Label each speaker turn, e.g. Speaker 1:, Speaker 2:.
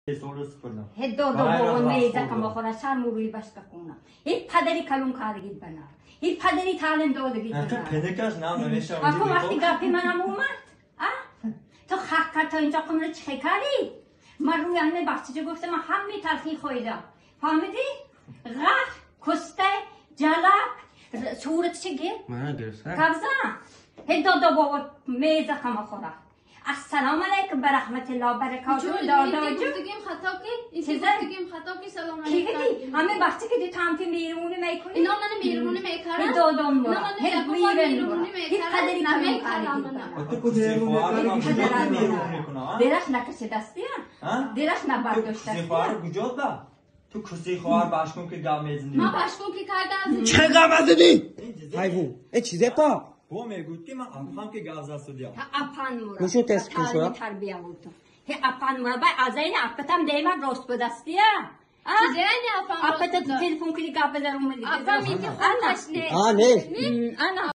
Speaker 1: هدو بابا میزه کم بخوره سر موروی بس کونه هیچ پدری کلون کارگید بنا هیچ پدری تعلیم دادگید بنا
Speaker 2: پدرکش نام نمیشه
Speaker 1: آخه وقتی گپی منم اومد تو حق تا اینجا قمره چه کردی من روی همه بچه گفتم من همه تلخی خویدم فهمیدی غف کسته جلب صورت چه گیر
Speaker 3: من گرفتم
Speaker 1: کبزه هدو بابا میزه کم بخوره السلام علیکم برحمت الله برکاته دادا جو
Speaker 4: گفتگیم خطا کی این
Speaker 1: چیزه؟
Speaker 4: گفتگیم خطا کی سلام
Speaker 1: کی
Speaker 4: علیکم
Speaker 1: گفتی همه وقتی که دی تامتی میرونی میکنی
Speaker 4: اینا من میرونی میکردم
Speaker 1: هی دادم برا
Speaker 4: من
Speaker 1: هی
Speaker 4: میرونی
Speaker 1: هی پدری
Speaker 4: نمیکردم
Speaker 1: درش نکشه دستی درش نبرداشت
Speaker 2: کسی خواهر کجا با تو کسی خواهر باشکن که گام میزنی
Speaker 4: من باشکن که کرده
Speaker 3: چه گام زدی حیوان ای چیزه پا
Speaker 2: با میگوید که من افهم که گازه سودیم
Speaker 1: اپان مورا
Speaker 3: نشو تست کن شو
Speaker 1: تربیه بود هی اپان مورا بای از این اپتم دیما راست بدستیه
Speaker 4: چیزه نه افهم
Speaker 1: اپت تلفن کلی گپ بزنم
Speaker 4: افهم این که خودش نه
Speaker 3: نه
Speaker 1: انا